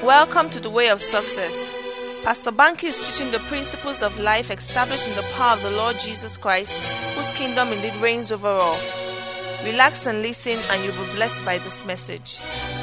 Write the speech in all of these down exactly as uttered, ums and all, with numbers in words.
Welcome to the Way of Success. Pastor Banky is teaching the principles of life established in the power of the Lord Jesus Christ, whose kingdom indeed reigns over all. Relax and listen, and you'll be blessed by this message.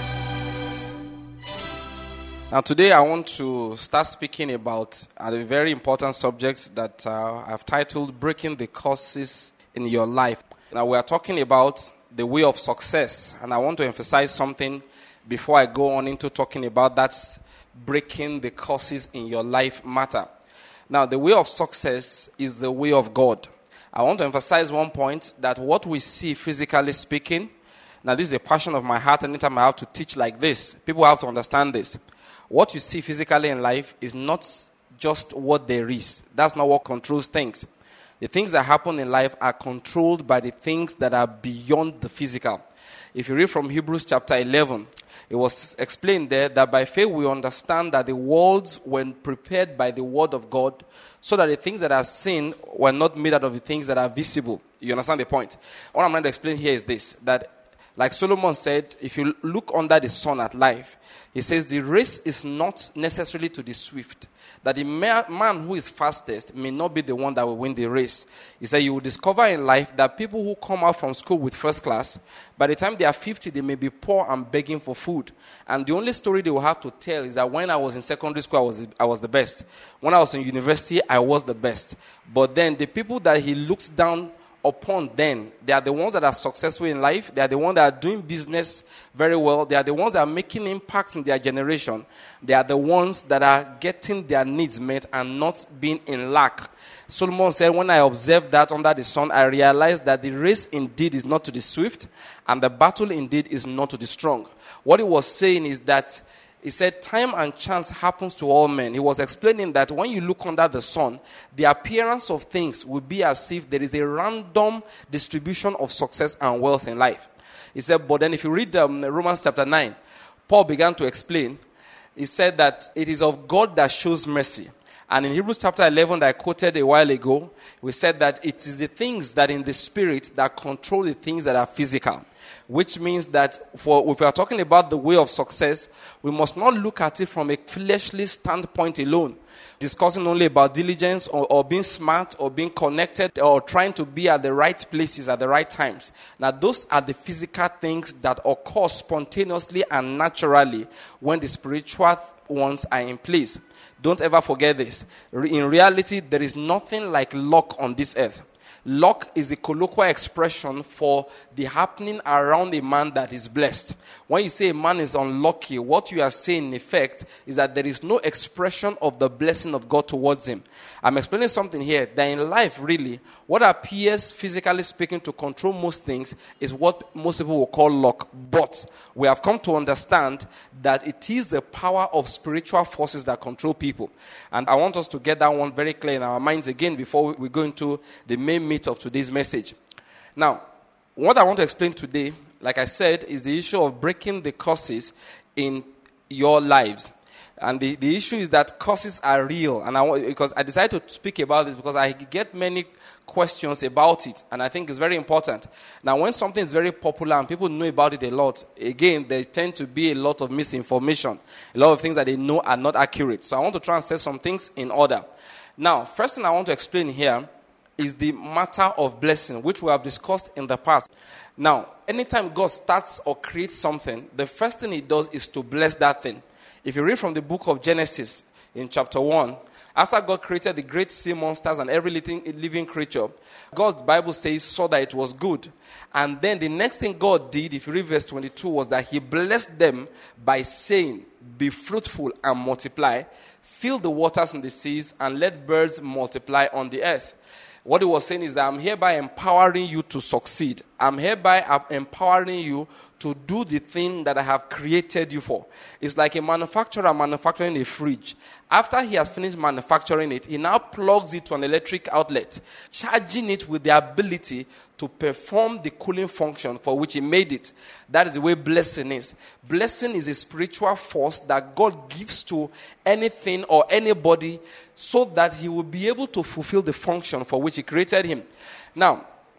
Now today I want to start speaking about a very important subject that uh, I've titled Breaking the Curses in Your Life. Now we are talking about the way of success, and I want to emphasize something before I go on into talking about that breaking the curses in your life matter. Now the way of success is the way of God. I want to emphasize one point, that what we see physically speaking, now this is a passion of my heart, and anytime I have to teach like this, people have to understand this. What you see physically in life is not just what there is. That's not what controls things. The things that happen in life are controlled by the things that are beyond the physical. If you read from Hebrews chapter eleven, it was explained there that by faith we understand that the worlds were prepared by the word of God, so that the things that are seen were not made out of the things that are visible. You understand the point? What I'm going to explain here is this, that like Solomon said, if you look under the sun at life, he says the race is not necessarily to the swift. That the man who is fastest may not be the one that will win the race. He said you will discover in life that people who come out from school with first class, by the time they are fifty, they may be poor and begging for food. And the only story they will have to tell is that when I was in secondary school, I was, I was the best. When I was in university, I was the best. But then the people that he looked down upon then, they are the ones that are successful in life. They are the ones that are doing business very well. They are the ones that are making impacts in their generation. They are the ones that are getting their needs met and not being in lack. Solomon said, when I observed that under the sun, I realized that the race indeed is not to the swift, and the battle indeed is not to the strong. What he was saying is that he said, time and chance happens to all men. He was explaining that when you look under the sun, the appearance of things will be as if there is a random distribution of success and wealth in life. He said, but then if you read um, Romans chapter nine, Paul began to explain. He said that it is of God that shows mercy. And in Hebrews chapter eleven that I quoted a while ago, we said that it is the things that in the spirit that control the things that are physical. Which means that for if we are talking about the way of success, we must not look at it from a fleshly standpoint alone, discussing only about diligence or, or being smart or being connected or trying to be at the right places at the right times. Now, those are the physical things that occur spontaneously and naturally when the spiritual ones are in place. Don't ever forget this. In reality, there is nothing like luck on this earth. Luck is a colloquial expression for the happening around a man that is blessed. When you say a man is unlucky, what you are saying in effect is that there is no expression of the blessing of God towards him. I'm explaining something here that in life really, what appears physically speaking to control most things is what most people will call luck. But we have come to understand that it is the power of spiritual forces that control people. And I want us to get that one very clear in our minds again before we go into the main meat of today's message. Now, what I want to explain today, like I said, is the issue of breaking the curses in your lives. And the, the issue is that curses are real. And I want, because I decided to speak about this because I get many questions about it, and I think it's very important. Now, when something is very popular and people know about it a lot, again, there tend to be a lot of misinformation. A lot of things that they know are not accurate. So I want to try and set some things in order. Now, first thing I want to explain here is the matter of blessing, which we have discussed in the past. Now, anytime God starts or creates something, the first thing he does is to bless that thing. If you read from the book of Genesis in chapter one, after God created the great sea monsters and every living, living creature, God's Bible says, saw that it was good. And then the next thing God did, if you read verse twenty-two, was that he blessed them by saying, be fruitful and multiply, fill the waters in the seas, and let birds multiply on the earth. What he was saying is that I'm hereby empowering you to succeed. I'm hereby empowering you to do the thing that I have created you for. It's like a manufacturer manufacturing a fridge. After he has finished manufacturing it, he now plugs it to an electric outlet, charging it with the ability to perform the cooling function for which he made it. That is the way blessing is. Blessing is a spiritual force that God gives to anything or anybody so that he will be able to fulfill the function for which he created him. Now,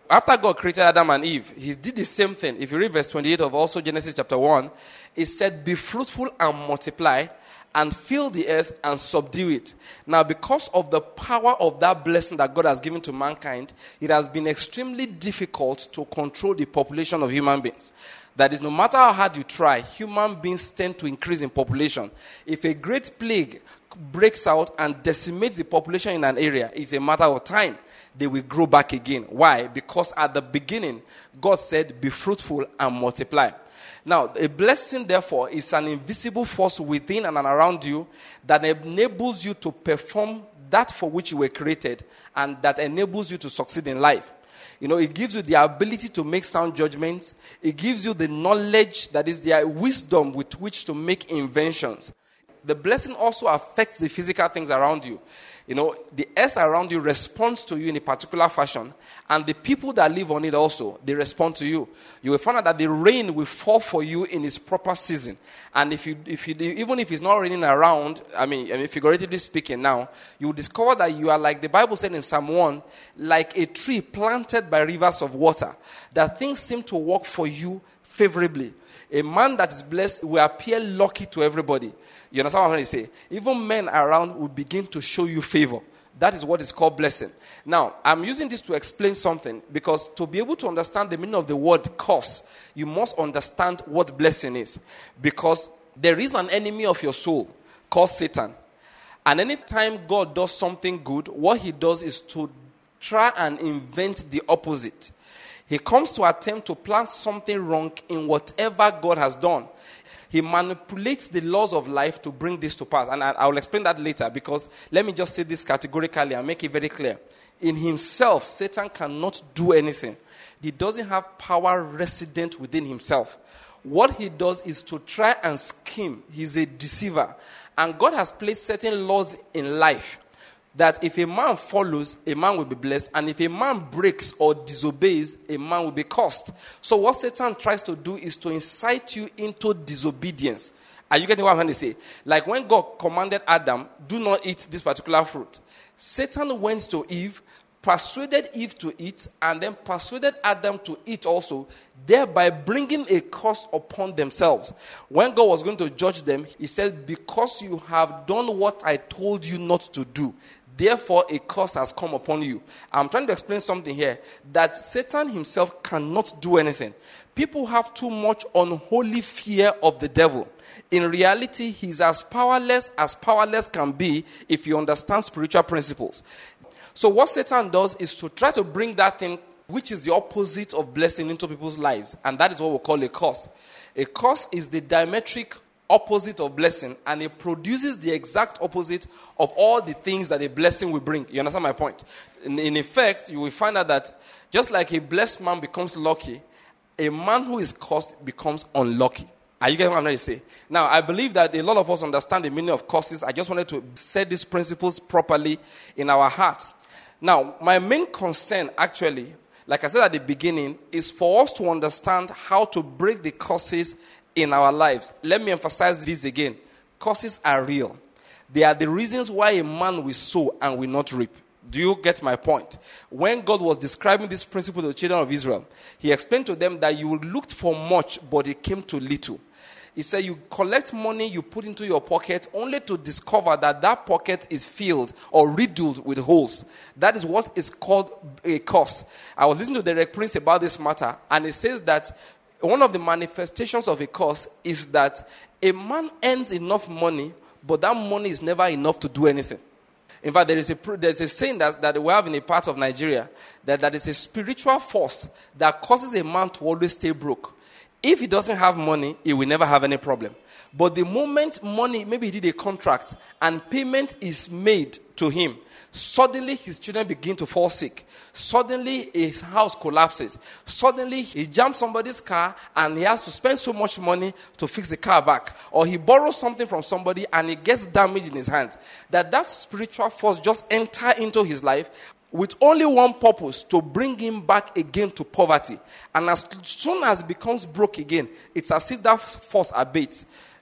After God created Adam and Eve, he did the same thing. If you read verse twenty-eight of also Genesis chapter one, it said, be fruitful and multiply and fill the earth and subdue it. Now, because of the power of that blessing that God has given to mankind, it has been extremely difficult to control the population of human beings. That is, no matter how hard you try, human beings tend to increase in population. If a great plague breaks out and decimates the population in an area, it's a matter of time. They will grow back again. Why? Because at the beginning, God said, be fruitful and multiply. Now, a blessing, therefore, is an invisible force within and around you that enables you to perform that for which you were created and that enables you to succeed in life. You know, it gives you the ability to make sound judgments. It gives you the knowledge, that is the wisdom with which to make inventions. The blessing also affects the physical things around you. You know, the earth around you responds to you in a particular fashion, and the people that live on it also, they respond to you. You will find out that the rain will fall for you in its proper season. And if you, if you, even if it's not raining around, I mean, I mean, figuratively speaking now, you will discover that you are like the Bible said in Psalm one, like a tree planted by rivers of water, that things seem to work for you favorably. A man that is blessed will appear lucky to everybody. You understand what I'm trying to say? Even men around will begin to show you favor. That is what is called blessing. Now, I'm using this to explain something, because to be able to understand the meaning of the word curse, you must understand what blessing is. Because there is an enemy of your soul called Satan. And anytime God does something good, what he does is to try and invent the opposite. He comes to attempt to plant something wrong in whatever God has done. He manipulates the laws of life to bring this to pass. And I, I will explain that later, because let me just say this categorically and make it very clear. In himself, Satan cannot do anything. He doesn't have power resident within himself. What he does is to try and scheme. He's a deceiver. And God has placed certain laws in life that if a man follows, a man will be blessed. And if a man breaks or disobeys, a man will be cursed. So what Satan tries to do is to incite you into disobedience. Are you getting what I'm trying to say? Like when God commanded Adam, do not eat this particular fruit. Satan went to Eve, persuaded Eve to eat, and then persuaded Adam to eat also, thereby bringing a curse upon themselves. When God was going to judge them, he said, because you have done what I told you not to do, therefore a curse has come upon you. I'm trying to explain something here, that Satan himself cannot do anything. People have too much unholy fear of the devil. In reality, he's as powerless as powerless can be if you understand spiritual principles. So what Satan does is to try to bring that thing which is the opposite of blessing into people's lives. And that is what we call a curse. A curse is the diametric opposite of blessing, and it produces the exact opposite of all the things that a blessing will bring. You understand my point? In, in effect, you will find out that just like a blessed man becomes lucky, a man who is cursed becomes unlucky. Are you getting what I'm trying to say? Now, I believe that a lot of us understand the meaning of curses. I just wanted to set these principles properly in our hearts. Now, my main concern actually, like I said at the beginning, is for us to understand how to break the curses in our lives. Let me emphasize this again. Curses are real. They are the reasons why a man will sow and will not reap. Do you get my point? When God was describing this principle to the children of Israel, he explained to them that you looked for much, but it came to little. He said you collect money, you put into your pocket, only to discover that that pocket is filled or riddled with holes. That is what is called a curse. I was listening to Derek Prince about this matter, and it says that one of the manifestations of a curse is that a man earns enough money, but that money is never enough to do anything. In fact, there is a there's a saying that, that we have in a part of Nigeria, that that is a spiritual force that causes a man to always stay broke. If he doesn't have money, he will never have any problem. But the moment money, maybe he did a contract, and payment is made to him, suddenly his children begin to fall sick. Suddenly his house collapses. Suddenly he jams somebody's car and he has to spend so much money to fix the car back. Or he borrows something from somebody and it gets damaged in his hand. That that spiritual force just enter into his life with only one purpose, to bring him back again to poverty. And as soon as he becomes broke again, it's as if that force abates.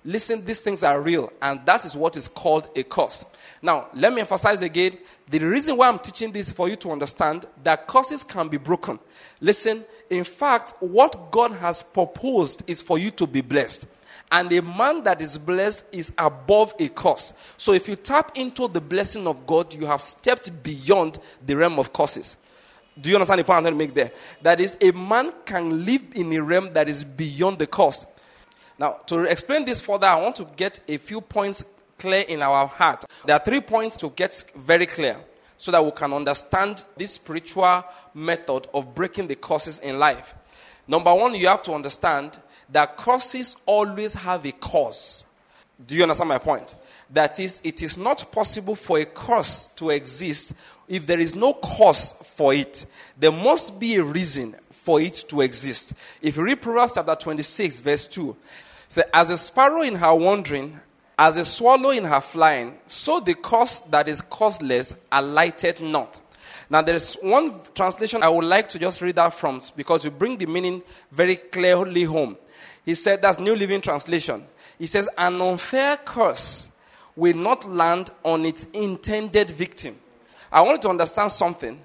listen, these things are real, and that is what is called a curse. Now, let me emphasize again, the reason why I'm teaching this is for you to understand that curses can be broken. Listen, in fact, what God has proposed is for you to be blessed. And a man that is blessed is above a curse. So if you tap into the blessing of God, you have stepped beyond the realm of curses. Do you understand the point I'm trying to make there? That is, a man can live in a realm that is beyond the curse. Now, to explain this further, I want to get a few points clear in our heart. There are three points to get very clear so that we can understand this spiritual method of breaking the curses in life. Number one, you have to understand that curses always have a cause. Do you understand my point? That is, it is not possible for a curse to exist if there is no cause for it. There must be a reason for it to exist. If you read Proverbs chapter twenty-six, verse two, it says, as a sparrow in her wandering, as a swallow in her flying, so the curse that is causeless alighted not. Now, there is one translation I would like to just read that from, because you bring the meaning very clearly home. He said, that's New Living Translation. He says, an unfair curse will not land on its intended victim. I want you to understand something.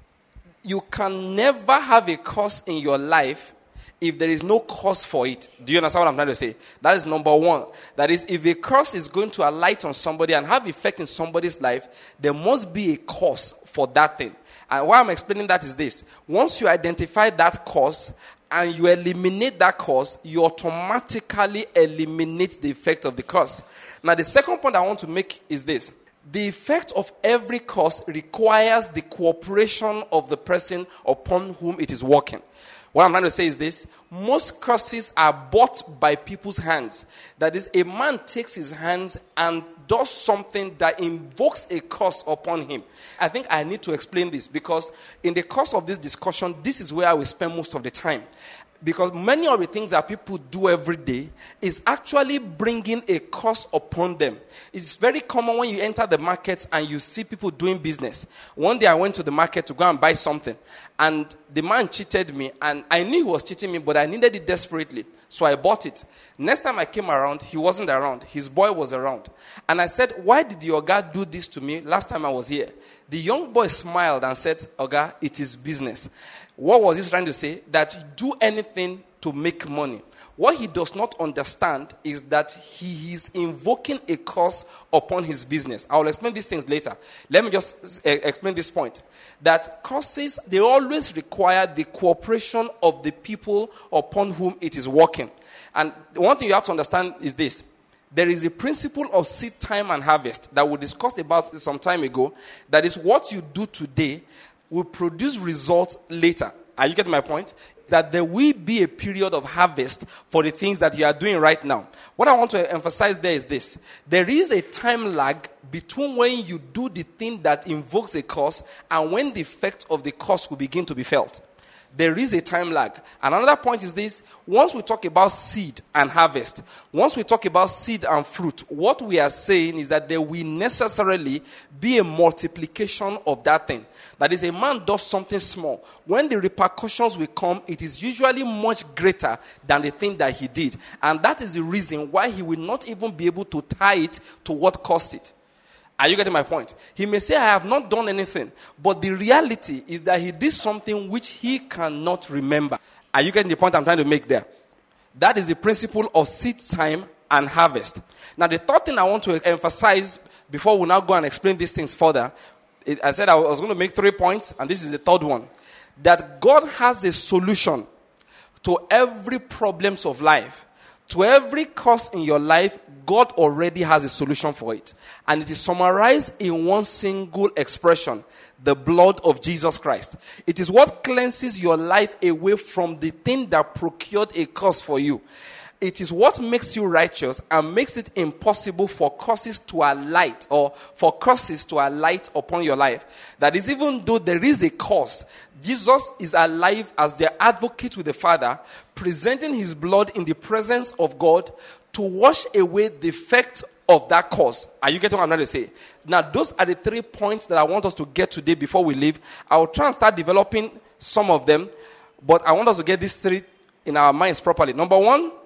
You can never have a curse in your life if there is no cause for it. Do you understand what I'm trying to say? That is number one. That is, if a curse is going to alight on somebody and have effect in somebody's life, there must be a cause for that thing. And why I'm explaining that is this. Once you identify that cause and you eliminate that cause, you automatically eliminate the effect of the curse. Now, the second point I want to make is this. The effect of every curse requires the cooperation of the person upon whom it is working. What I'm trying to say is this. Most curses are bought by people's hands. That is, a man takes his hands and does something that invokes a curse upon him. I think I need to explain this because in the course of this discussion, this is where I will spend most of the time. Because many of the things that people do every day is actually bringing a curse upon them. It's very common when you enter the market and you see people doing business. One day I went to the market to go and buy something. And the man cheated me. And I knew he was cheating me, but I needed it desperately. So I bought it. Next time I came around, he wasn't around. His boy was around. And I said, why did your guy do this to me last time I was here? The young boy smiled and said, Oga, it is business. What was he trying to say? That do anything to make money. What he does not understand is that he is invoking a curse upon his business. I will explain these things later. Let me just uh, explain this point. That curses, they always require the cooperation of the people upon whom it is working. And one thing you have to understand is this. There is a principle of seed time and harvest that we discussed about some time ago. That is, what you do today will produce results later. Are you getting my point? That there will be a period of harvest for the things that you are doing right now. What I want to emphasize there is this. There is a time lag between when you do the thing that invokes a curse and when the effect of the curse will begin to be felt. There is a time lag. And another point is this. Once we talk about seed and harvest, once we talk about seed and fruit, what we are saying is that there will necessarily be a multiplication of that thing. That is, a man does something small. When the repercussions will come, it is usually much greater than the thing that he did. And that is the reason why he will not even be able to tie it to what caused it. Are you getting my point? He may say, I have not done anything. But the reality is that he did something which he cannot remember. Are you getting the point I'm trying to make there? That is the principle of seed time and harvest. Now, the third thing I want to emphasize before we now go and explain these things further, it, I said I was going to make three points, and this is the third one. That God has a solution to every problems of life. To every curse in your life, God already has a solution for it. And it is summarized in one single expression, the blood of Jesus Christ. It is what cleanses your life away from the thing that procured a curse for you. It is what makes you righteous and makes it impossible for curses to alight or for curses to alight upon your life. That is, even though there is a curse, Jesus is alive as the advocate with the Father, presenting his blood in the presence of God to wash away the effect of that curse. Are you getting what I'm trying to say? Now, those are the three points that I want us to get today before we leave. I'll try and start developing some of them, but I want us to get these three in our minds properly. Number one,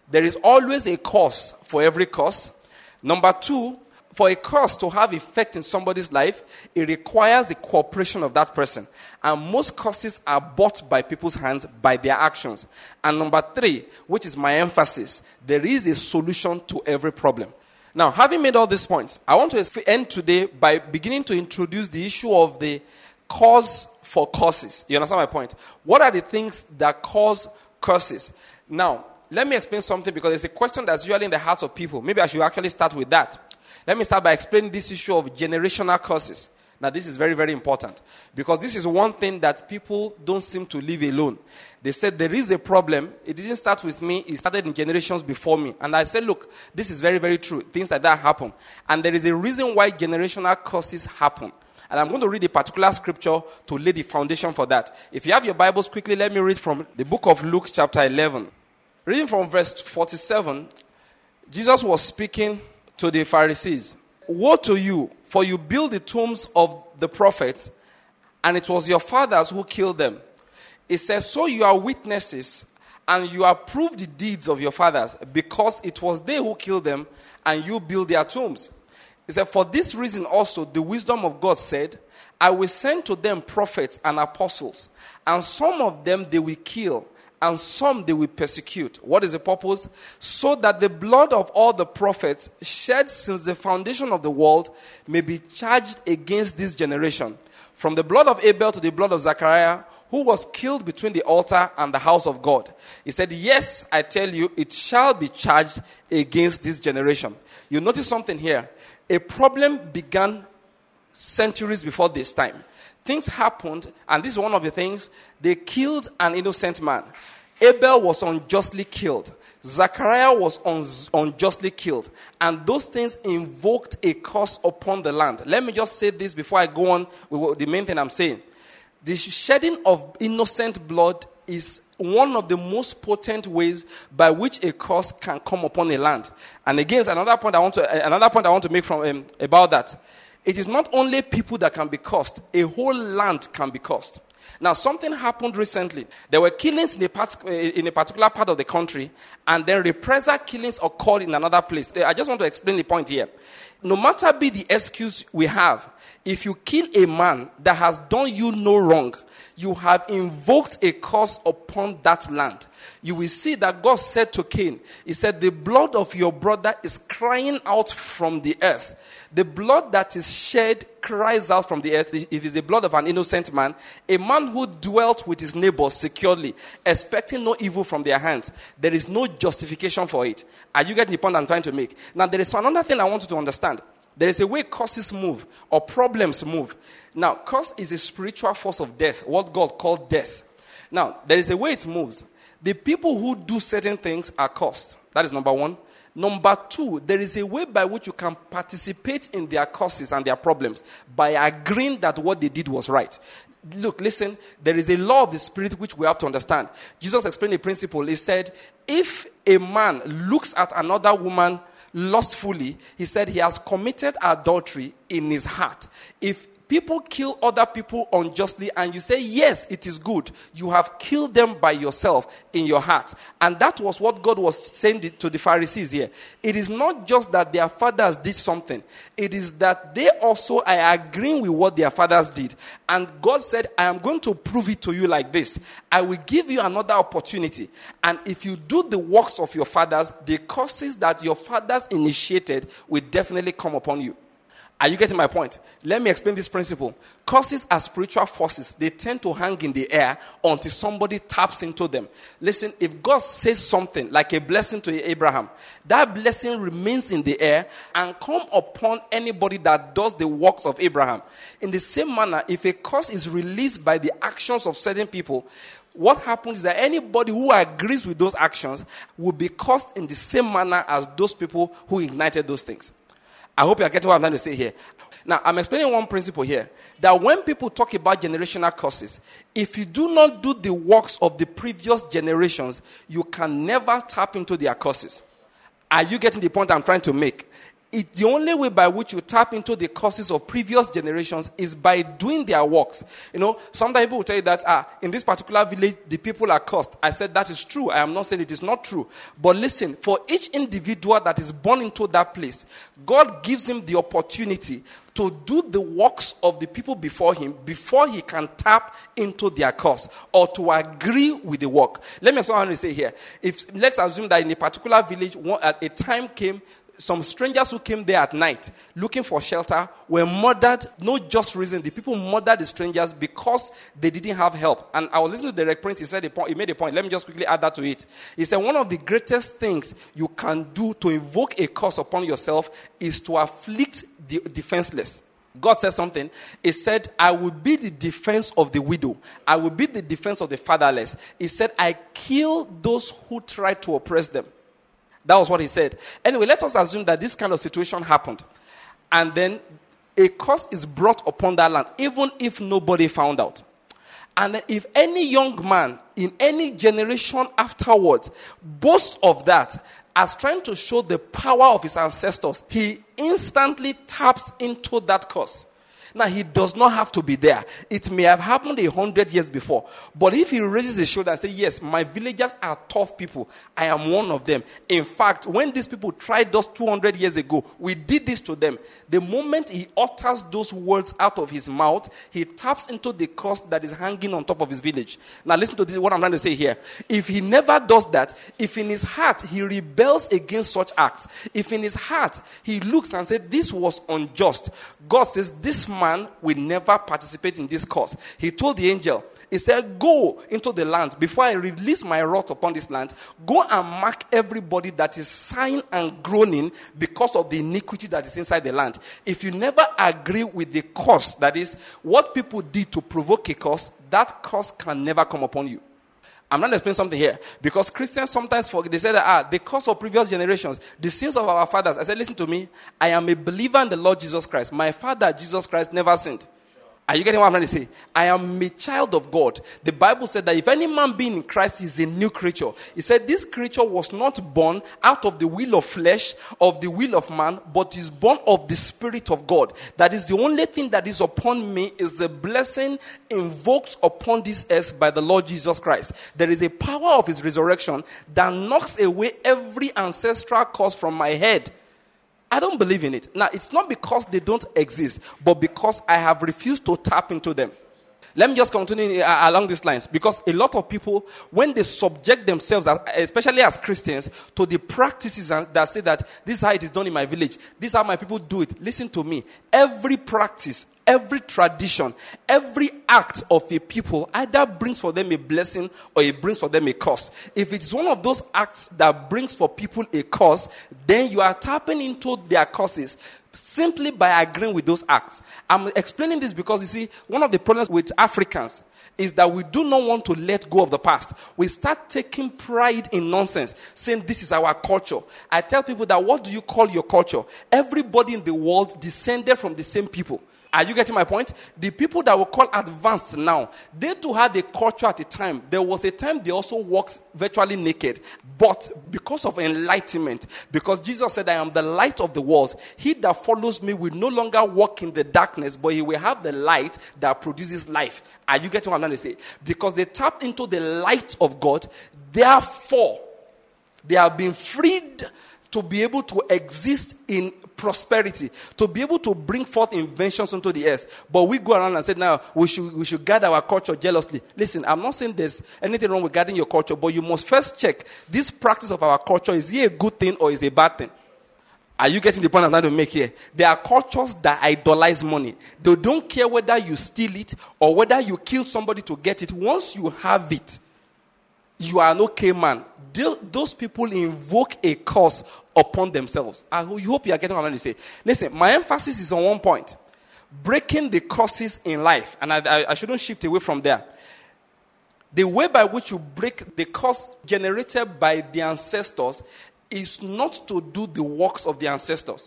there is always a cause for every cause. Number two, for a cause to have effect in somebody's life, it requires the cooperation of that person. And most causes are bought by people's hands by their actions. And number three, which is my emphasis, there is a solution to every problem. Now, having made all these points, I want to end today by beginning to introduce the issue of the cause for causes. You understand my point? What are the things that cause causes? Now, let me explain something, because it's a question that's usually in the hearts of people. Maybe I should actually start with that. Let me start by explaining this issue of generational curses. Now, this is very, very important, because this is one thing that people don't seem to leave alone. They said there is a problem. It didn't start with me. It started in generations before me. And I said, look, this is very, very true. Things like that happen. And there is a reason why generational curses happen. And I'm going to read a particular scripture to lay the foundation for that. If you have your Bibles, quickly let me read from the book of Luke chapter eleven. Reading from verse forty-seven, Jesus was speaking to the Pharisees. Woe to you, for you build the tombs of the prophets, and it was your fathers who killed them. It says, so you are witnesses, and you approve the deeds of your fathers, because it was they who killed them, and you build their tombs. It said, for this reason also the wisdom of God said, I will send to them prophets and apostles, and some of them they will kill, and some they will persecute. What is the purpose? So that the blood of all the prophets shed since the foundation of the world may be charged against this generation. From the blood of Abel to the blood of Zechariah, who was killed between the altar and the house of God. He said, yes, I tell you, it shall be charged against this generation. You notice something here. A problem began centuries before this time. Things happened, and this is one of the things. They killed an innocent man. Abel was unjustly killed. Zechariah was un- unjustly killed. And those things invoked a curse upon the land. Let me just say this before I go on with the main thing I'm saying. The shedding of innocent blood is one of the most potent ways by which a curse can come upon a land. And again, another point I want to another point I want to make from um, about that. It is not only people that can be cursed; a whole land can be cursed. Now, something happened recently. There were killings in a, part, in a particular part of the country, and then reprisal killings occurred in another place. I just want to explain the point here. No matter be the excuse we have, if you kill a man that has done you no wrong, you have invoked a curse upon that land. You will see that God said to Cain, he said, the blood of your brother is crying out from the earth. The blood that is shed cries out from the earth. If it's the blood of an innocent man, a man who dwelt with his neighbors securely, expecting no evil from their hands, there is no justification for it. Are you getting the point I'm trying to make? Now, there is another thing I want you to understand. There is a way curses move, or problems move. Now, curse is a spiritual force of death, what God called death. Now, there is a way it moves. The people who do certain things are cursed. That is number one. Number two, there is a way by which you can participate in their curses and their problems by agreeing that what they did was right. Look, listen, there is a law of the spirit which we have to understand. Jesus explained a principle. He said, if a man looks at another woman lustfully, he said he has committed adultery in his heart. If people kill other people unjustly and you say, yes, it is good, you have killed them by yourself in your heart. And that was what God was saying to the Pharisees here. It is not just that their fathers did something. It is that they also are agreeing with what their fathers did. And God said, I am going to prove it to you like this. I will give you another opportunity. And if you do the works of your fathers, the curses that your fathers initiated will definitely come upon you. Are you getting my point? Let me explain this principle. Curses are spiritual forces. They tend to hang in the air until somebody taps into them. Listen, if God says something like a blessing to Abraham, that blessing remains in the air and come upon anybody that does the works of Abraham. In the same manner, if a curse is released by the actions of certain people, what happens is that anybody who agrees with those actions will be cursed in the same manner as those people who ignited those things. I hope you are getting what I'm trying to say here. Now, I'm explaining one principle here. That when people talk about generational curses, if you do not do the works of the previous generations, you can never tap into their curses. Are you getting the point I'm trying to make? It, the only way by which you tap into the curses of previous generations is by doing their works. You know, sometimes people will tell you that, ah, in this particular village, the people are cursed. I said that is true. I am not saying it is not true. But listen, for each individual that is born into that place, God gives him the opportunity to do the works of the people before him before he can tap into their curse or to agree with the work. Let me explain what I say here. If let's assume that in a particular village, one, at a time came, some strangers who came there at night looking for shelter were murdered. No just reason. The people murdered the strangers because they didn't have help. And I was listening to the Prince. He said a point, he made a point. Let me just quickly add that to it. He said one of the greatest things you can do to invoke a curse upon yourself is to afflict the defenseless. God said something. He said, I will be the defense of the widow. I will be the defense of the fatherless. He said, I kill those who try to oppress them. That was what he said. Anyway, let us assume that this kind of situation happened. And then a curse is brought upon that land, even if nobody found out. And if any young man in any generation afterwards boasts of that as trying to show the power of his ancestors, he instantly taps into that curse. Now, he does not have to be there. It may have happened a hundred years before. But if he raises his shoulder and says, yes, my villagers are tough people. I am one of them. In fact, when these people tried us two hundred years ago, we did this to them. The moment he utters those words out of his mouth, he taps into the curse that is hanging on top of his village. Now, listen to this, what I'm trying to say here. If he never does that, if in his heart he rebels against such acts, if in his heart he looks and says, this was unjust, God says, this man Man will never participate in this curse. He told the angel, he said, go into the land. Before I release my wrath upon this land, go and mark everybody that is sighing and groaning because of the iniquity that is inside the land. If you never agree with the curse, that is, what people did to provoke a curse, that curse can never come upon you. I'm going to explain something here. Because Christians sometimes forget. They say that, ah, the curse of previous generations, the sins of our fathers. I said, listen to me. I am a believer in the Lord Jesus Christ. My father, Jesus Christ, never sinned. Are you getting what I'm trying to say? I am a child of God. The Bible said that if any man be in Christ, he is a new creature. He said this creature was not born out of the will of flesh, of the will of man, but is born of the Spirit of God. That is the only thing that is upon me is the blessing invoked upon this earth by the Lord Jesus Christ. There is a power of his resurrection that knocks away every ancestral curse from my head. I don't believe in it. Now, it's not because they don't exist, but because I have refused to tap into them. Let me just continue uh, along these lines. Because a lot of people, when they subject themselves, especially as Christians, to the practices that say that this is how it is done in my village, this is how my people do it. Listen to me. Every practice, every tradition, every act of a people either brings for them a blessing or it brings for them a curse. If it's one of those acts that brings for people a curse, then you are tapping into their curses simply by agreeing with those acts. I'm explaining this because, you see, one of the problems with Africans is that we do not want to let go of the past. We start taking pride in nonsense, saying this is our culture. I tell people that, what do you call your culture? Everybody in the world descended from the same people. Are you getting my point? The people that we call advanced now, they too had a culture at a time. There was a time they also walked virtually naked. But because of enlightenment, because Jesus said, I am the light of the world, he that follows me will no longer walk in the darkness, but he will have the light that produces life. Are you getting what I'm trying to say? Because they tapped into the light of God, therefore, they have been freed to be able to exist in prosperity, to be able to bring forth inventions into the earth. But we go around and say, now, we should we should guard our culture jealously. Listen, I'm not saying there's anything wrong with guarding your culture, but you must first check this practice of our culture. Is it a good thing or is it a bad thing? Are you getting the point I'm trying to make here? There are cultures that idolize money. They don't care whether you steal it or whether you kill somebody to get it. Once you have it, you are an okay man. Those people invoke a curse upon themselves. I hope you are getting what I'm trying to say. Listen, my emphasis is on one point. Breaking the curses in life. And I, I, I shouldn't shift away from there. The way by which you break the curse generated by the ancestors is not to do the works of the ancestors.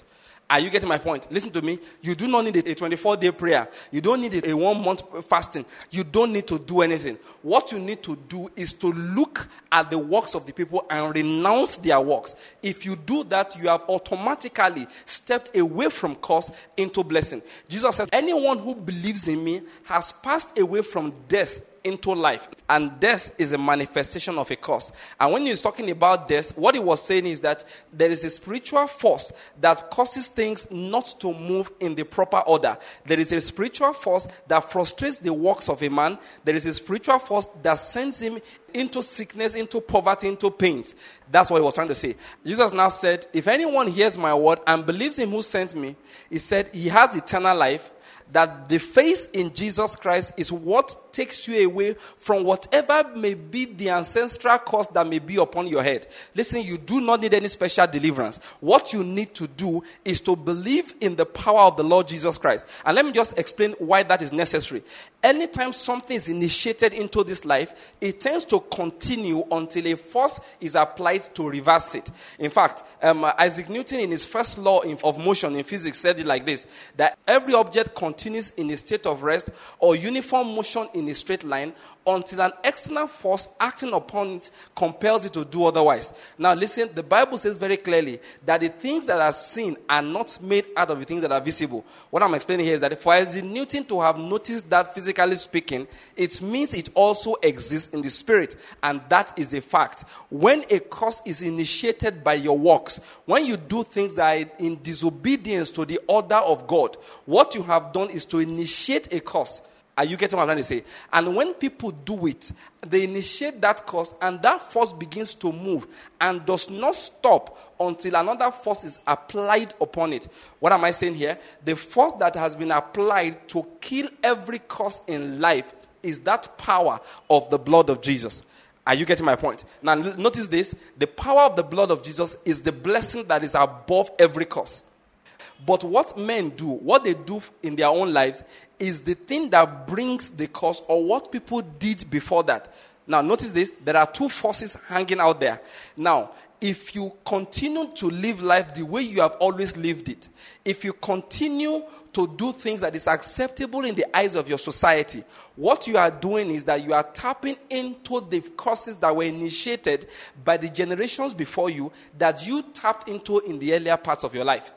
Are you getting my point? Listen to me. You do not need a twenty-four day prayer. You don't need a one month fasting. You don't need to do anything. What you need to do is to look at the works of the people and renounce their works. If you do that, you have automatically stepped away from curse into blessing. Jesus said, anyone who believes in me has passed away from death into life. And death is a manifestation of a curse. And when he's talking about death, what he was saying is that there is a spiritual force that causes things not to move in the proper order. There is a spiritual force that frustrates the works of a man. There is a spiritual force that sends him into sickness, into poverty, into pains. That's what he was trying to say. Jesus now said, if anyone hears my word and believes him who sent me, he said he has eternal life. That the faith in Jesus Christ is what takes you away from whatever may be the ancestral curse that may be upon your head. Listen, you do not need any special deliverance. What you need to do is to believe in the power of the Lord Jesus Christ. And let me just explain why that is necessary. Anytime something is initiated into this life, it tends to continue until a force is applied to reverse it. In fact, um, Isaac Newton in his first law of motion in physics said it like this, that every object continues in a state of rest or uniform motion in a straight line until an external force acting upon it compels it to do otherwise. Now listen, the Bible says very clearly that the things that are seen are not made out of the things that are visible. What I'm explaining here is that for Isaac Newton to have noticed that physically speaking, it means it also exists in the spirit. And that is a fact. When a curse is initiated by your works, when you do things that are in disobedience to the order of God, what you have done is to initiate a curse. Are you getting what I'm trying to say? And when people do it, they initiate that curse, and that force begins to move and does not stop until another force is applied upon it. What am I saying here? The force that has been applied to kill every curse in life is that power of the blood of Jesus. Are you getting my point? Now notice this. The power of the blood of Jesus is the blessing that is above every curse. But what men do, what they do in their own lives, is the thing that brings the curse, or what people did before that. Now, notice this. There are two forces hanging out there. Now, if you continue to live life the way you have always lived it, if you continue to do things that is acceptable in the eyes of your society, what you are doing is that you are tapping into the curses that were initiated by the generations before you that you tapped into in the earlier parts of your life.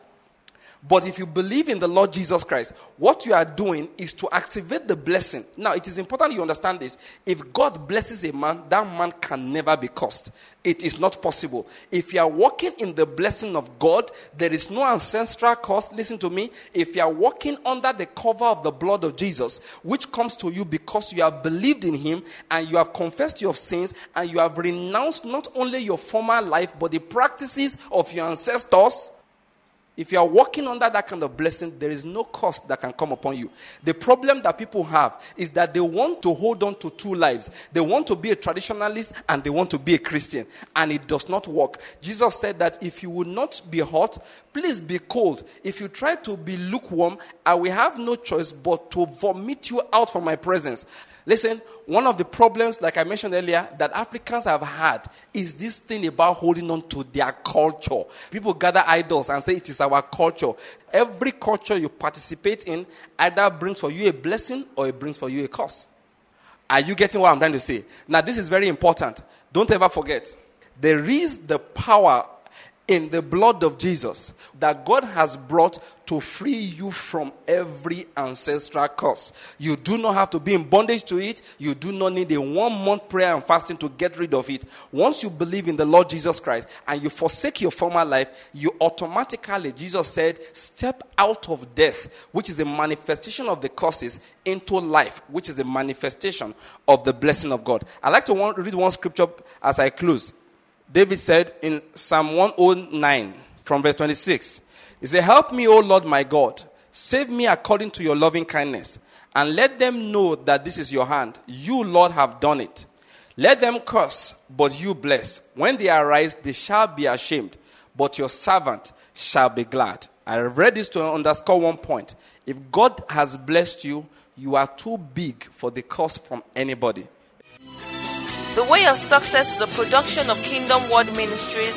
But if you believe in the Lord Jesus Christ, what you are doing is to activate the blessing. Now, it is important you understand this. If God blesses a man, that man can never be cursed. It is not possible. If you are walking in the blessing of God, there is no ancestral curse. Listen to me. If you are walking under the cover of the blood of Jesus, which comes to you because you have believed in him and you have confessed your sins and you have renounced not only your former life, but the practices of your ancestors, if you are walking under that kind of blessing, there is no cost that can come upon you. The problem that people have is that they want to hold on to two lives. They want to be a traditionalist and they want to be a Christian. And it does not work. Jesus said that if you will not be hot, please be cold. If you try to be lukewarm, I will have no choice but to vomit you out from my presence. Listen, one of the problems, like I mentioned earlier, that Africans have had is this thing about holding on to their culture. People gather idols and say it is our culture. Every culture you participate in either brings for you a blessing or it brings for you a curse. Are you getting what I'm trying to say? Now, this is very important. Don't ever forget. There is the power in the blood of Jesus that God has brought to free you from every ancestral curse. You do not have to be in bondage to it. You do not need a one month prayer and fasting to get rid of it. Once you believe in the Lord Jesus Christ and you forsake your former life, you automatically, Jesus said, step out of death, which is a manifestation of the curses, into life, which is a manifestation of the blessing of God. I'd like to want, read one scripture as I close. David said in Psalm one oh nine from verse twenty-six, he said, help me, O Lord my God, save me according to your loving kindness, and let them know that this is your hand. You, Lord, have done it. Let them curse, but you bless. When they arise, they shall be ashamed, but your servant shall be glad. I read this to underscore one point. If God has blessed you, you are too big for the curse from anybody. The Way of Success is a production of Kingdom Word Ministries,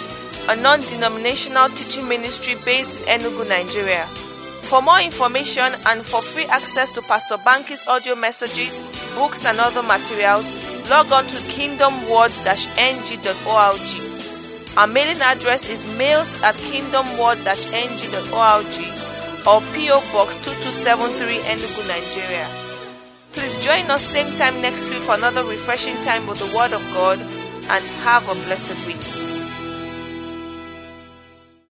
a non-denominational teaching ministry based in Enugu, Nigeria. For more information and for free access to Pastor Banky's audio messages, books and other materials, log on to kingdom word dash n g dot org. Our mailing address is mails at kingdom word dash n g dot org or P O Box two two seven three Enugu, Nigeria. Please join us same time next week for another refreshing time with the Word of God, and have a blessed week.